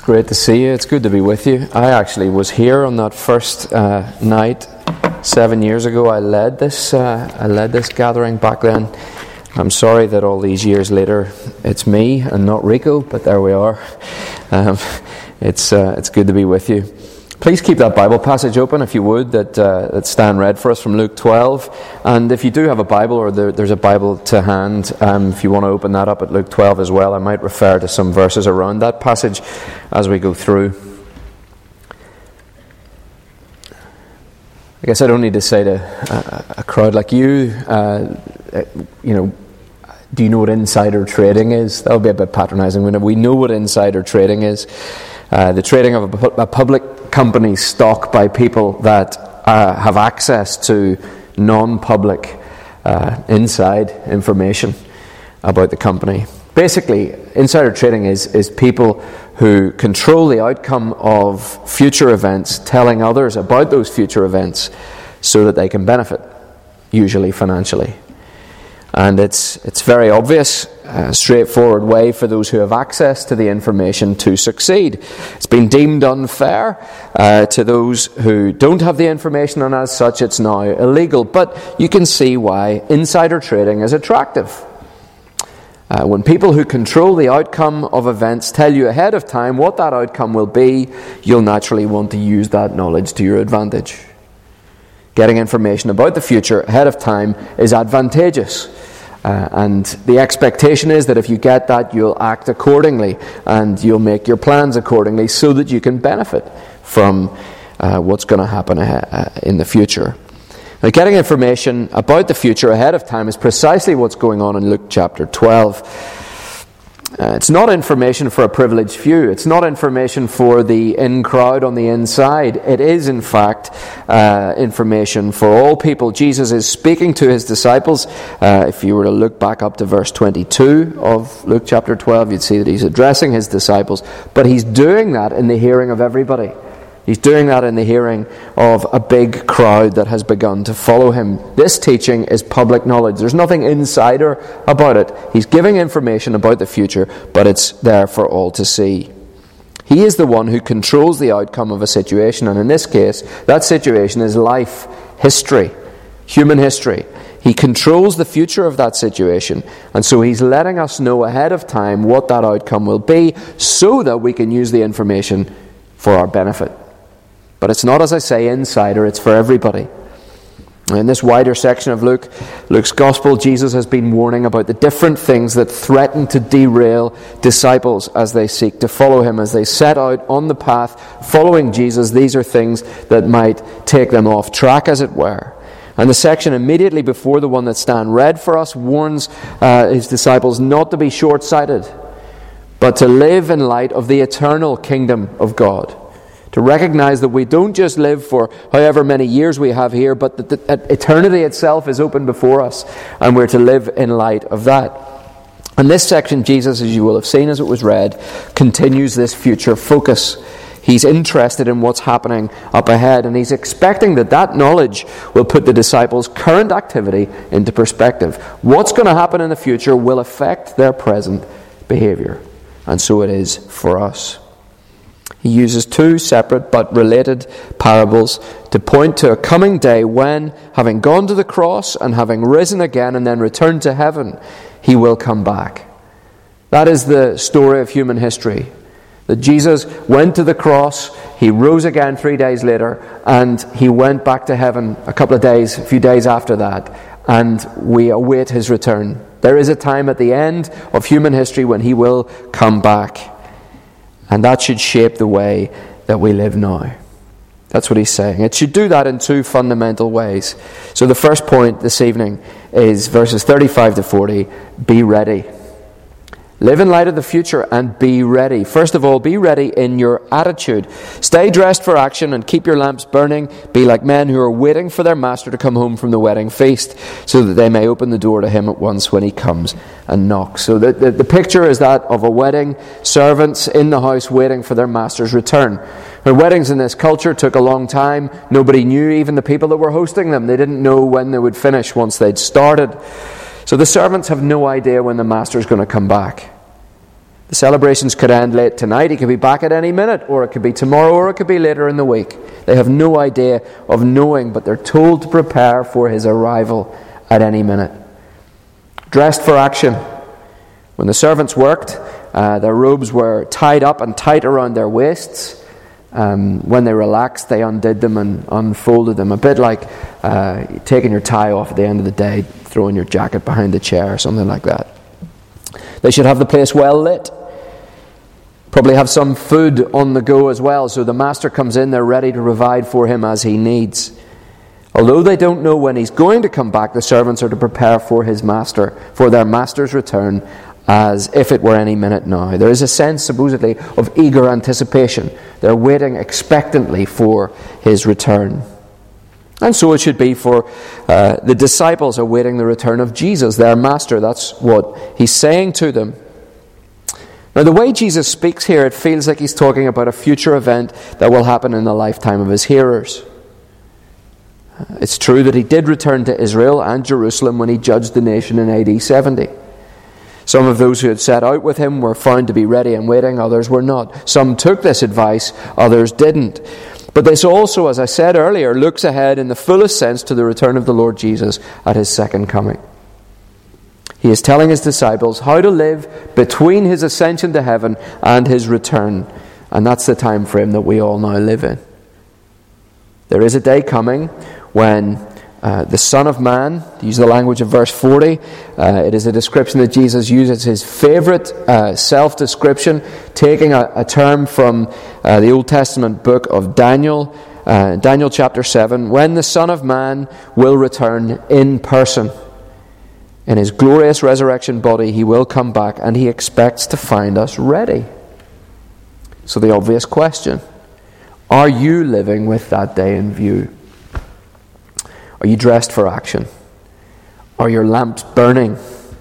Great to see you. It's good to be with you. I actually was here on that first night 7 years ago. I led this gathering back then. I'm sorry that all these years later it's me and not Rico, but there we are. It's good to be with you. Please keep that Bible passage open, if you would, that Stan read for us from Luke 12. And if you do have a Bible, or there's a Bible to hand, if you want to open that up at Luke 12 as well, I might refer to some verses around that passage as we go through. I guess I don't need to say to a crowd like you, do you know what insider trading is? That would be a bit patronising. We know what insider trading is. The trading of a public company's stock by people that have access to non-public inside information about the company. Basically, insider trading is people who control the outcome of future events, telling others about those future events so that they can benefit, usually financially. And it's very obvious, straightforward way for those who have access to the information to succeed. It's been deemed unfair to those who don't have the information, and as such it's now illegal. But you can see why insider trading is attractive. When people who control the outcome of events tell you ahead of time what that outcome will be, you'll naturally want to use that knowledge to your advantage. Getting information about the future ahead of time is advantageous. And the expectation is that if you get that, you'll act accordingly and you'll make your plans accordingly so that you can benefit from what's going to happen in the future. Now, getting information about the future ahead of time is precisely what's going on in Luke chapter 12. It's not information for a privileged few. It's not information for the in-crowd on the inside. It is, in fact, information for all people. Jesus is speaking to his disciples. If you were to look back up to verse 22 of Luke chapter 12, you'd see that he's addressing his disciples. But he's doing that in the hearing of everybody. He's doing that in the hearing of a big crowd that has begun to follow him. This teaching is public knowledge. There's nothing insider about it. He's giving information about the future, but it's there for all to see. He is the one who controls the outcome of a situation, and in this case, that situation is life, history, human history. He controls the future of that situation, and so he's letting us know ahead of time what that outcome will be so that we can use the information for our benefit. But it's not, as I say, insider, it's for everybody. In this wider section of Luke's Gospel, Jesus has been warning about the different things that threaten to derail disciples as they seek to follow him, as they set out on the path following Jesus. These are things that might take them off track, as it were. And the section immediately before the one that Stan read for us warns his disciples not to be short-sighted, but to live in light of the eternal kingdom of God. To recognize that we don't just live for however many years we have here, but that eternity itself is open before us, and we're to live in light of that. And this section, Jesus, as you will have seen as it was read, continues this future focus. He's interested in what's happening up ahead, and he's expecting that knowledge will put the disciples' current activity into perspective. What's going to happen in the future will affect their present behavior, and so it is for us. He uses two separate but related parables to point to a coming day when, having gone to the cross and having risen again and then returned to heaven, he will come back. That is the story of human history. That Jesus went to the cross, he rose again 3 days later, and he went back to heaven a few days after that, and we await his return. There is a time at the end of human history when he will come back. And that should shape the way that we live now. That's what he's saying. It should do that in two fundamental ways. So the first point this evening is verses 35 to 40. Be ready. Live in light of the future and be ready. First of all, be ready in your attitude. Stay dressed for action and keep your lamps burning. Be like men who are waiting for their master to come home from the wedding feast, so that they may open the door to him at once when he comes and knocks. So the picture is that of a wedding, servants in the house waiting for their master's return. Now, weddings in this culture took a long time. Nobody knew, even the people that were hosting them. They didn't know when they would finish once they'd started. So the servants have no idea when the master's going to come back. The celebrations could end late tonight. He could be back at any minute, or it could be tomorrow, or it could be later in the week. They have no idea of knowing, but they're told to prepare for his arrival at any minute. Dressed for action. When the servants worked, their robes were tied up and tight around their waists. When they relaxed, they undid them and unfolded them. A bit like taking your tie off at the end of the day, throwing your jacket behind the chair or something like that. They should have the place well lit. Probably have some food on the go as well, so the master comes in, they're ready to provide for him as he needs. Although they don't know when he's going to come back, the servants are to prepare for their master's return, as if it were any minute now. There is a sense, supposedly, of eager anticipation. They're waiting expectantly for his return. And so it should be for the disciples awaiting the return of Jesus, their master. That's what he's saying to them. Now, the way Jesus speaks here, it feels like he's talking about a future event that will happen in the lifetime of his hearers. It's true that he did return to Israel and Jerusalem when he judged the nation in AD 70. Some of those who had set out with him were found to be ready and waiting, others were not. Some took this advice, others didn't. But this also, as I said earlier, looks ahead in the fullest sense to the return of the Lord Jesus at his second coming. He is telling his disciples how to live between his ascension to heaven and his return. And that's the time frame that we all now live in. There is a day coming when the Son of Man, to use the language of verse 40, it is a description that Jesus uses, his favourite self-description, taking a term from the Old Testament book of Daniel, Daniel chapter 7, when the Son of Man will return in person. In his glorious resurrection body, he will come back, and he expects to find us ready. So the obvious question, are you living with that day in view? Are you dressed for action? Are your lamps burning?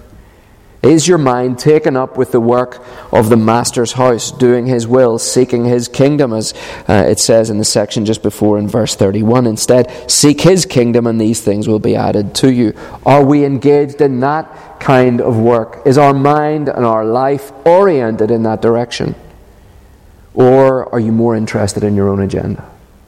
Is your mind taken up with the work of the Master's house, doing his will, seeking his kingdom, as it says in the section just before in verse 31? Instead, seek his kingdom and these things will be added to you. Are we engaged in that kind of work? Is our mind and our life oriented in that direction? Or are you more interested in your own agenda?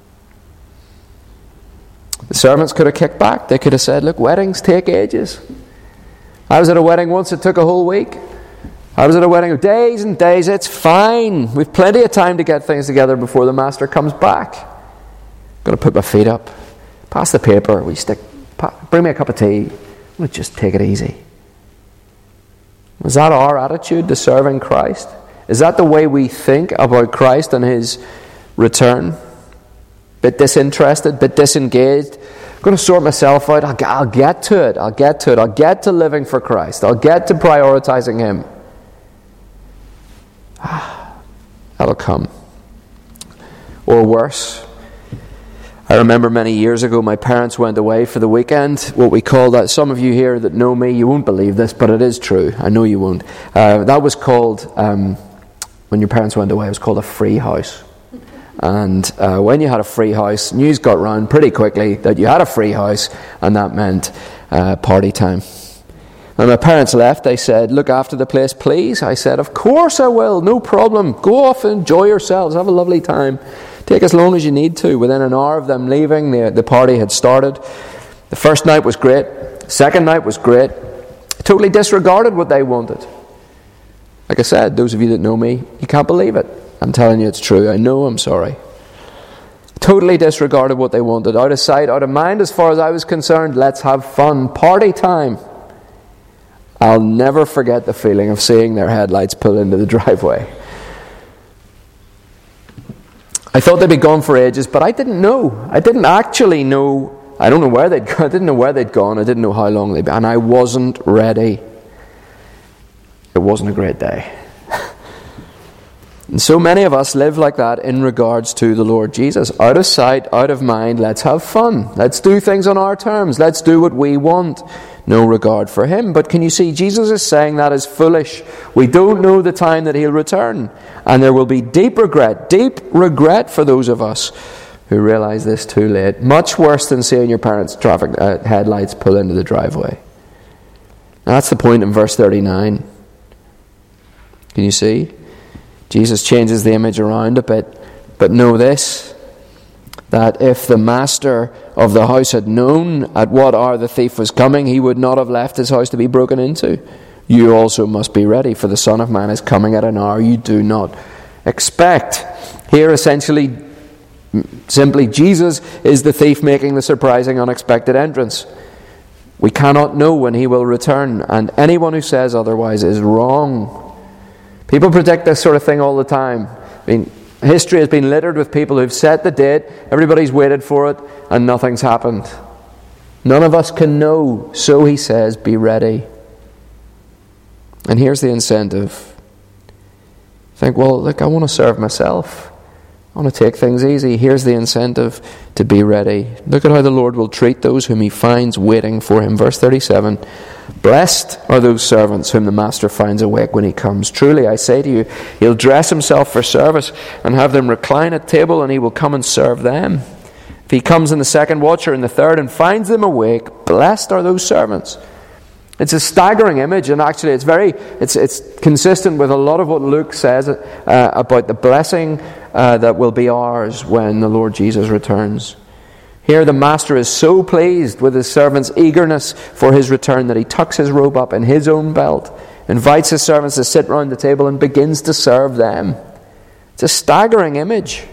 The servants could have kicked back. They could have said, look, weddings take ages. I was at a wedding once, it took a whole week. I was at a wedding days and days. It's fine. We've plenty of time to get things together before the master comes back. Going to put my feet up. Pass the paper. Bring me a cup of tea. Let's just take it easy. Was that our attitude to serving Christ? Is that the way we think about Christ and his return? Bit disinterested, bit disengaged. I'm going to sort myself out. I'll get to it. I'll get to living for Christ. I'll get to prioritizing him. That'll come. Or worse. I remember many years ago my parents went away for the weekend. What we call that, some of you here that know me, you won't believe this, but it is true. I know you won't. That was called, when your parents went away, it was called a free house. And when you had a free house, news got round pretty quickly that you had a free house, and that meant party time. When my parents left, they said, look after the place, please. I said, of course I will, no problem. Go off and enjoy yourselves, have a lovely time. Take as long as you need to. Within an hour of them leaving, the party had started. The first night was great. Second night was great. Totally disregarded what they wanted. Like I said, those of you that know me, you can't believe it. I'm telling you it's true. I know, I'm sorry. Totally disregarded what they wanted. Out of sight, out of mind as far as I was concerned. Let's have fun. Party time. I'll never forget the feeling of seeing their headlights pull into the driveway. I thought they'd be gone for ages, but I didn't know. I didn't actually know. I don't know where they'd gone. I didn't know where they'd gone. I didn't know how long they'd been. And I wasn't ready. It wasn't a great day. And so many of us live like that in regards to the Lord Jesus. Out of sight, out of mind, let's have fun. Let's do things on our terms. Let's do what we want. No regard for him. But can you see, Jesus is saying that is foolish. We don't know the time that he'll return. And there will be deep regret for those of us who realize this too late. Much worse than seeing your parents' traffic headlights pull into the driveway. Now, that's the point in verse 39. Can you see? Jesus changes the image around a bit. But know this, that if the master of the house had known at what hour the thief was coming, he would not have left his house to be broken into. You also must be ready, for the Son of Man is coming at an hour you do not expect. Here essentially, simply, Jesus is the thief making the surprising, unexpected entrance. We cannot know when he will return, and anyone who says otherwise is wrong. People predict this sort of thing all the time. I mean, history has been littered with people who've set the date, everybody's waited for it, and nothing's happened. None of us can know, so he says, be ready. And here's the incentive. Think, well, look, I want to serve myself. I want to take things easy. Here's the incentive to be ready. Look at how the Lord will treat those whom he finds waiting for him. Verse 37, blessed are those servants whom the master finds awake when he comes. Truly, I say to you, he'll dress himself for service and have them recline at table, and he will come and serve them. If he comes in the second watch or in the third and finds them awake, blessed are those servants. It's a staggering image, and actually it's consistent with a lot of what Luke says about the blessing that will be ours when the Lord Jesus returns. Here the master is so pleased with his servant's eagerness for his return that he tucks his robe up in his own belt, invites his servants to sit round the table, and begins to serve them. It's a staggering image.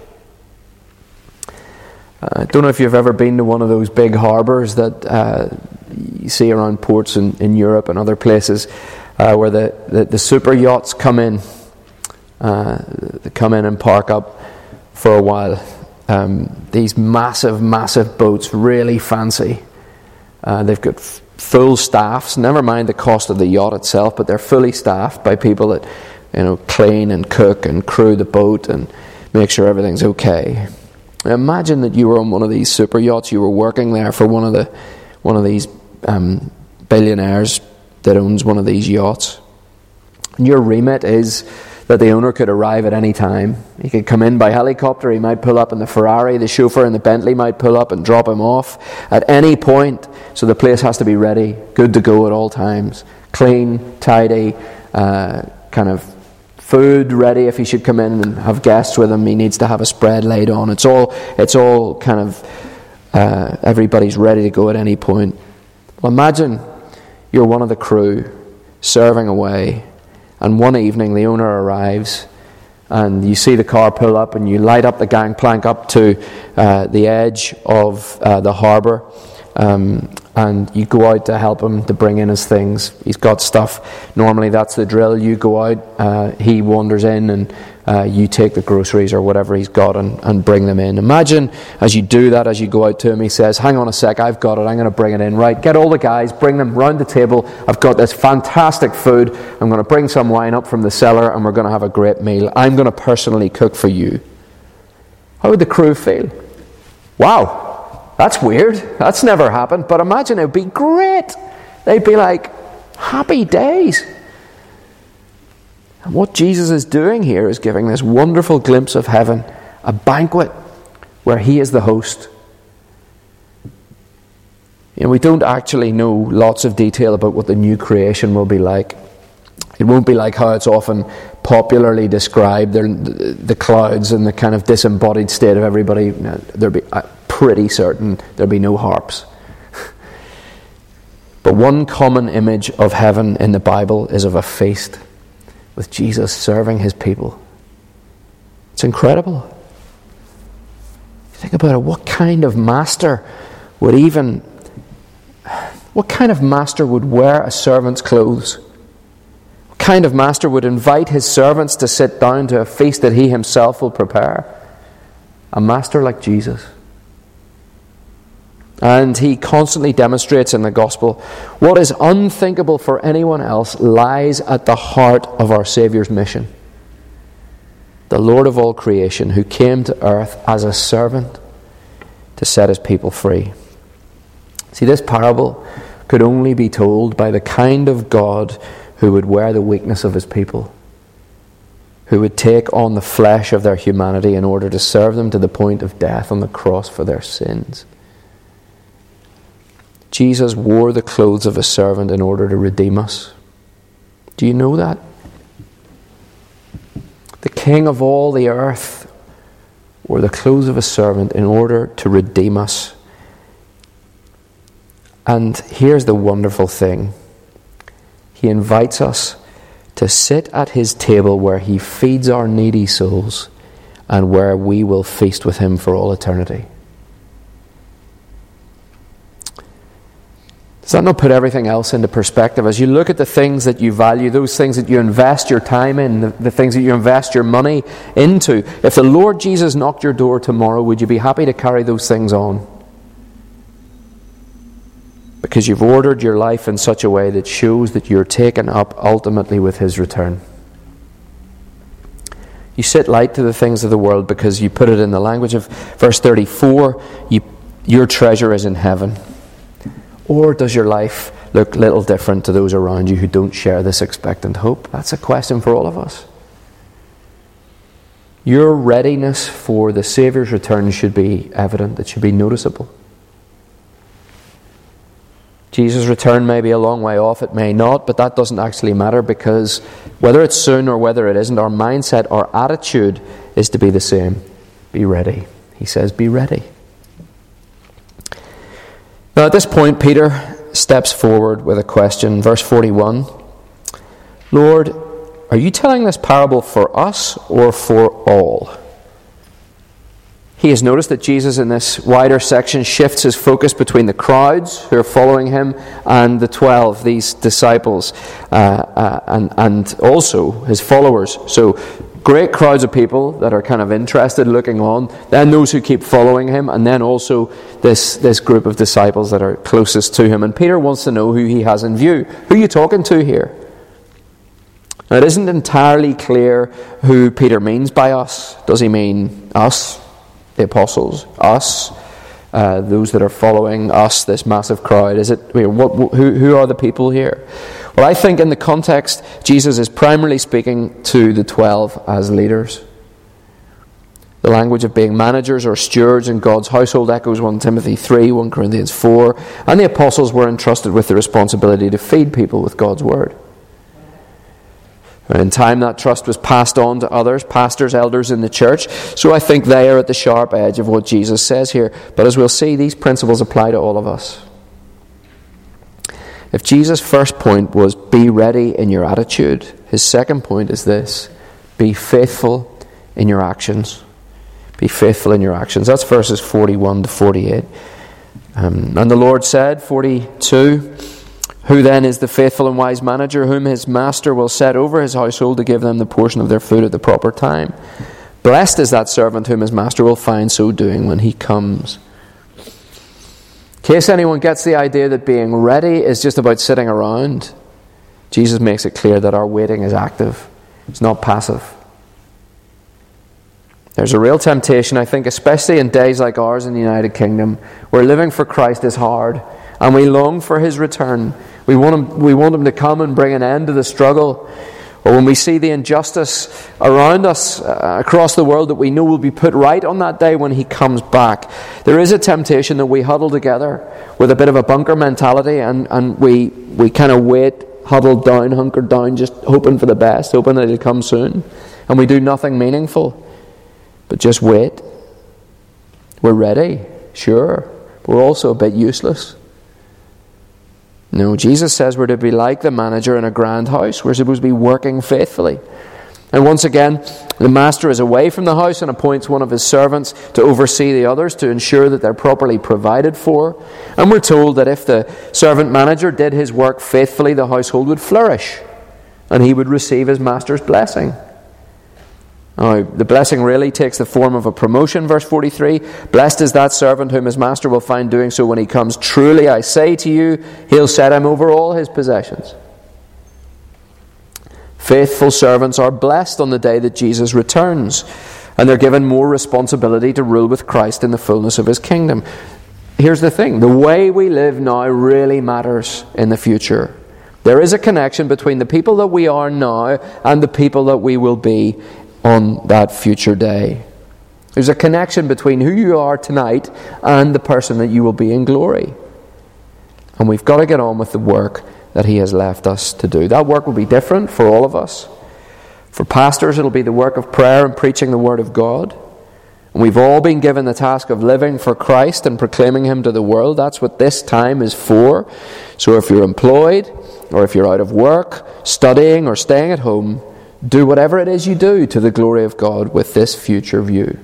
I don't know if you've ever been to one of those big harbours that you see around ports in Europe and other places where the super yachts come in. They come in and park up for a while. These massive boats, really fancy. They've got full staffs. Never mind the cost of the yacht itself, but they're fully staffed by people that clean and cook and crew the boat and make sure everything's okay. Imagine that you were on one of these super yachts. You were working there for one of these billionaires that owns one of these yachts. And your remit is that the owner could arrive at any time. He could come in by helicopter. He might pull up in the Ferrari. The chauffeur in the Bentley might pull up and drop him off at any point. So the place has to be ready, good to go at all times. Clean, tidy, kind of food ready if he should come in and have guests with him. He needs to have a spread laid on. It's all kind of everybody's ready to go at any point. Well, imagine you're one of the crew serving away, and one evening the owner arrives and you see the car pull up and you light up the gangplank up to the edge of the harbour, and you go out to help him to bring in his things. He's got stuff. Normally that's the drill. You go out, he wanders in, and you take the groceries or whatever he's got and bring them in. Imagine as you do that, as you go out to him, he says, hang on a sec, I've got it, I'm going to bring it in. Right, get all the guys, bring them round the table. I've got this fantastic food. I'm going to bring some wine up from the cellar, and we're going to have a great meal. I'm going to personally cook for you. How would the crew feel? Wow, that's weird. That's never happened. But imagine it would be great. They'd be like, happy days. And what Jesus is doing here is giving this wonderful glimpse of heaven, a banquet where he is the host. We don't actually know lots of detail about what the new creation will be like. It won't be like how it's often popularly described, the clouds and the kind of disembodied state of everybody. There'll be pretty certain there'll be no harps. But one common image of heaven in the Bible is of a feast with Jesus serving his people. It's incredible. Think about it. What kind of master would wear a servant's clothes? What kind of master would invite his servants to sit down to a feast that he himself will prepare? A master like Jesus. And he constantly demonstrates in the gospel what is unthinkable for anyone else lies at the heart of our Saviour's mission. The Lord of all creation, who came to earth as a servant to set his people free. See, this parable could only be told by the kind of God who would wear the weakness of his people, who would take on the flesh of their humanity in order to serve them to the point of death on the cross for their sins. Jesus wore the clothes of a servant in order to redeem us. Do you know that? king of all the earth, wore the clothes of a servant in order to redeem us. And here's the wonderful thing. He invites us to sit at his table where he feeds our needy souls and where we will feast with him for all eternity. Does that not put everything else into perspective? As you look at the things that you value, those things that you invest your time in, the things that you invest your money into, if the Lord Jesus knocked your door tomorrow, would you be happy to carry those things on? Because you've ordered your life in such a way that shows that you're taken up ultimately with his return. You sit light to the things of the world because you put it in the language of verse 34, your treasure is in heaven. Or does your life look little different to those around you who don't share this expectant hope? That's a question for all of us. Your readiness for the Saviour's return should be evident. It should be noticeable. Jesus' return may be a long way off, it may not, but that doesn't actually matter, because whether it's soon or whether it isn't, our mindset, our attitude is to be the same. Be ready. He says, be ready. Now at this point, Peter steps forward with a question. Verse 41. Lord, are you telling this parable for us or for all? He has noticed that Jesus in this wider section shifts his focus between the crowds who are following him and the 12, these disciples, and also his followers. So great crowds of people that are kind of interested, looking on, then those who keep following him, and then also this group of disciples that are closest to him. And Peter wants to know who he has in view. Who are you talking to here? Now, it isn't entirely clear who Peter means by us. Does he mean us, the apostles, us, those that are following us, this massive crowd? Is it who are the people here? Well, I think in the context, Jesus is primarily speaking to the 12 as leaders. The language of being managers or stewards in God's household echoes 1 Timothy 3, 1 Corinthians 4, and the apostles were entrusted with the responsibility to feed people with God's word. In time, that trust was passed on to others, pastors, elders in the church. So I think they are at the sharp edge of what Jesus says here. But as we'll see, these principles apply to all of us. If Jesus' first point was be ready in your attitude, his second point is this: be faithful in your actions. Be faithful in your actions. That's verses 41 to 48. And the Lord said, 42, who then is the faithful and wise manager whom his master will set over his household to give them the portion of their food at the proper time? Blessed is that servant whom his master will find so doing when he comes. In case anyone gets the idea that being ready is just about sitting around, Jesus makes it clear that our waiting is active. It's not passive. There's a real temptation, I think, especially in days like ours in the United Kingdom, where living for Christ is hard, and we long for his return. We want him to come and bring an end to the struggle. Or when we see the injustice around us across the world that we know will be put right on that day when he comes back, there is a temptation that we huddle together with a bit of a bunker mentality, and we kind of wait, huddled down, hunkered down, just hoping for the best, hoping that he'll come soon. And we do nothing meaningful, but just wait. We're ready, sure. We're also a bit useless. No, Jesus says we're to be like the manager in a grand house. We're supposed to be working faithfully. And once again, the master is away from the house and appoints one of his servants to oversee the others, to ensure that they're properly provided for. And we're told that if the servant manager did his work faithfully, the household would flourish and he would receive his master's blessing. Now, the blessing really takes the form of a promotion, verse 43. Blessed is that servant whom his master will find doing so when he comes. Truly, I say to you, he'll set him over all his possessions. Faithful servants are blessed on the day that Jesus returns, and they're given more responsibility to rule with Christ in the fullness of his kingdom. Here's the thing: the way we live now really matters in the future. There is a connection between the people that we are now and the people that we will be on that future day. There's a connection between who you are tonight and the person that you will be in glory. And we've got to get on with the work that he has left us to do. That work will be different for all of us. For pastors, it'll be the work of prayer and preaching the Word of God. And we've all been given the task of living for Christ and proclaiming Him to the world. That's what this time is for. So if you're employed, or if you're out of work, studying or staying at home, do whatever it is you do to the glory of God with this future view.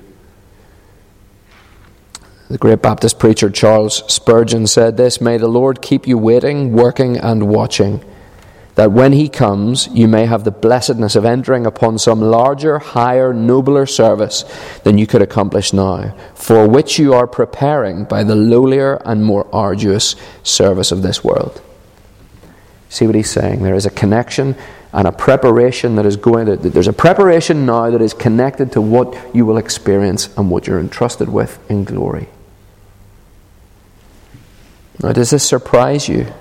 The great Baptist preacher Charles Spurgeon said this: "May the Lord keep you waiting, working and watching, that when He comes, you may have the blessedness of entering upon some larger, higher, nobler service than you could accomplish now, for which you are preparing by the lowlier and more arduous service of this world." See what he's saying? There is a connection and a preparation that is going to... There's a preparation now that is connected to what you will experience and what you're entrusted with in glory. Now, does this surprise you?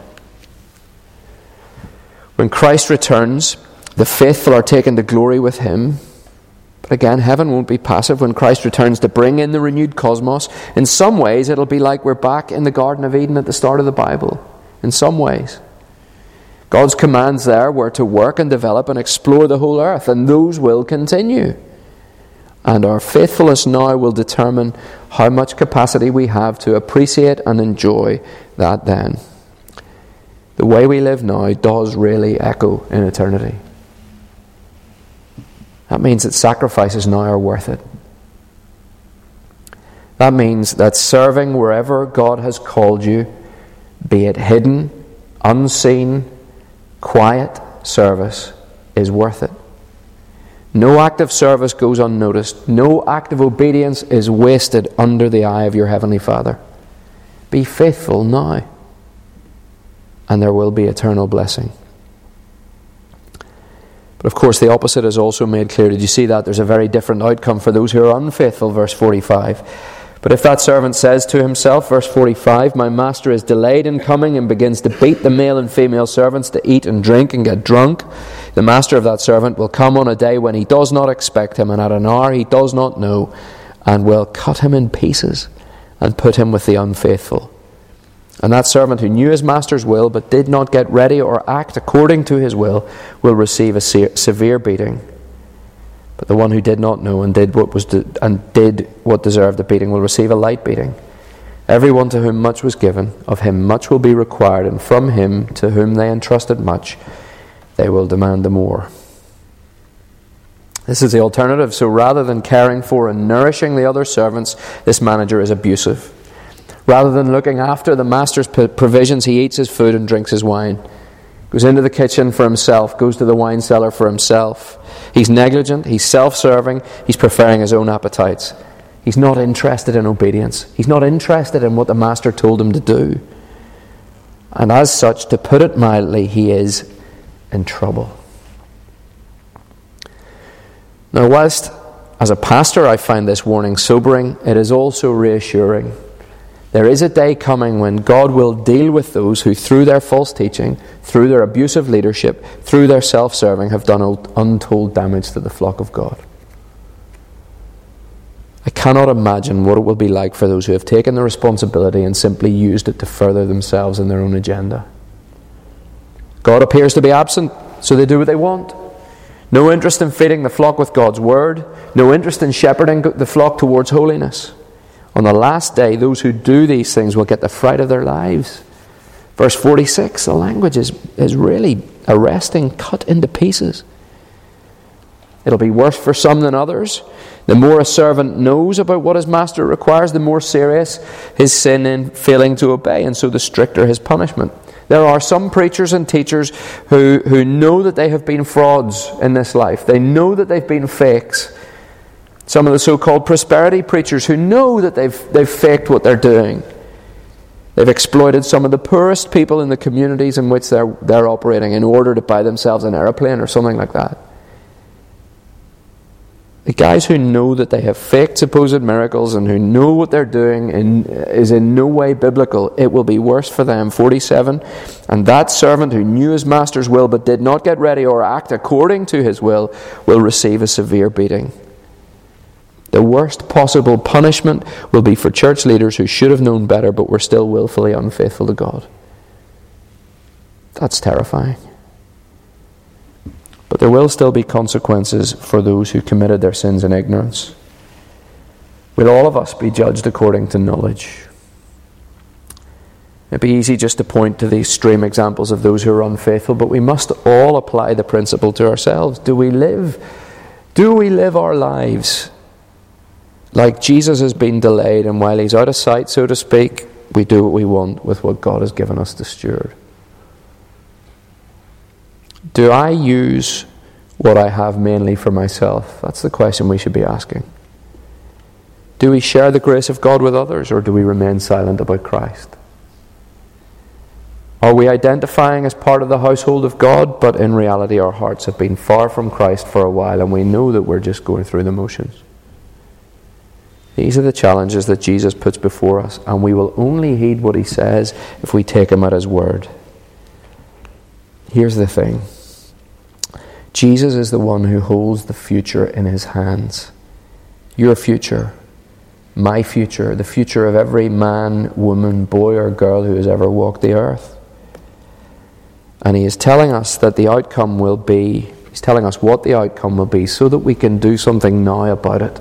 When Christ returns, the faithful are taken to glory with Him. But again, heaven won't be passive when Christ returns to bring in the renewed cosmos. In some ways, it'll be like we're back in the Garden of Eden at the start of the Bible. In some ways. God's commands there were to work and develop and explore the whole earth, and those will continue. And our faithfulness now will determine how much capacity we have to appreciate and enjoy that then. The way we live now does really echo in eternity. That means that sacrifices now are worth it. That means that serving wherever God has called you, be it hidden, unseen, quiet service, is worth it. No act of service goes unnoticed. No act of obedience is wasted under the eye of your Heavenly Father. Be faithful now, and there will be eternal blessing. But of course the opposite is also made clear. Did you see that? There's a very different outcome for those who are unfaithful, verse 45. But if that servant says to himself, verse 45, "My master is delayed in coming," and begins to beat the male and female servants to eat and drink and get drunk, the master of that servant will come on a day when he does not expect him, and at an hour he does not know, and will cut him in pieces and put him with the unfaithful. And that servant who knew his master's will but did not get ready or act according to his will receive a severe beating. But the one who did not know and did what deserved a beating will receive a light beating. Everyone to whom much was given, of him much will be required, and from him to whom they entrusted much, they will demand the more. This is the alternative. So rather than caring for and nourishing the other servants, this manager is abusive. Rather than looking after the master's provisions, he eats his food and drinks his wine. Goes into the kitchen for himself, goes to the wine cellar for himself. He's negligent, he's self-serving, he's preferring his own appetites. He's not interested in obedience. He's not interested in what the master told him to do. And as such, to put it mildly, he is in trouble. Now, whilst as a pastor I find this warning sobering, it is also reassuring. There is a day coming when God will deal with those who, through their false teaching, through their abusive leadership, through their self-serving, have done untold damage to the flock of God. I cannot imagine what it will be like for those who have taken the responsibility and simply used it to further themselves and their own agenda. God appears to be absent, so they do what they want. No interest in feeding the flock with God's word, no interest in shepherding the flock towards holiness. On the last day, those who do these things will get the fright of their lives. Verse 46, the language is really arresting, cut into pieces. It'll be worse for some than others. The more a servant knows about what his master requires, the more serious his sin in failing to obey, and so the stricter his punishment. There are some preachers and teachers who know that they have been frauds in this life. They know that they've been fakes. Some of the so-called prosperity preachers who know that they've faked what they're doing. They've exploited some of the poorest people in the communities in which they're operating in order to buy themselves an aeroplane or something like that. The guys who know that they have faked supposed miracles and who know what they're doing is in no way biblical. It will be worse for them. 47, and that servant who knew his master's will but did not get ready or act according to his will receive a severe beating. The worst possible punishment will be for church leaders who should have known better but were still willfully unfaithful to God. That's terrifying. But there will still be consequences for those who committed their sins in ignorance. Will all of us be judged according to knowledge? It'd be easy just to point to the extreme examples of those who are unfaithful, but we must all apply the principle to ourselves. Do we live our lives like Jesus has been delayed, and while he's out of sight, so to speak, we do what we want with what God has given us to steward? Do I use what I have mainly for myself? That's the question we should be asking. Do we share the grace of God with others, or do we remain silent about Christ? Are we identifying as part of the household of God, but in reality our hearts have been far from Christ for a while, and we know that we're just going through the motions? These are the challenges that Jesus puts before us, and we will only heed what he says if we take him at his word. Here's the thing. Jesus is the one who holds the future in his hands. Your future, my future, the future of every man, woman, boy or girl who has ever walked the earth. And he is telling us that the outcome will be, he's telling us what the outcome will be so that we can do something now about it.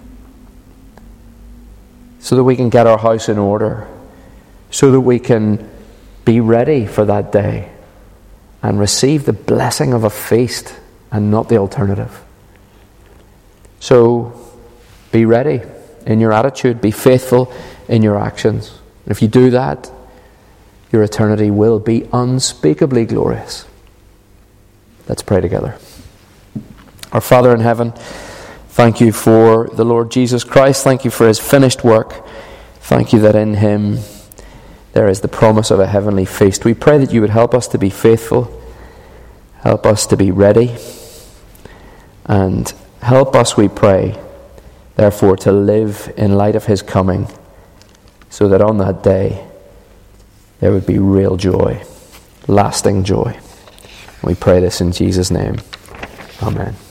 So that we can get our house in order. So that we can be ready for that day and receive the blessing of a feast and not the alternative. So be ready in your attitude. Be faithful in your actions. If you do that, your eternity will be unspeakably glorious. Let's pray together. Our Father in heaven, thank you for the Lord Jesus Christ. Thank you for his finished work. Thank you that in him there is the promise of a heavenly feast. We pray that you would help us to be faithful, help us to be ready, and help us, we pray, therefore, to live in light of his coming, so that on that day there would be real joy, lasting joy. We pray this in Jesus' name. Amen.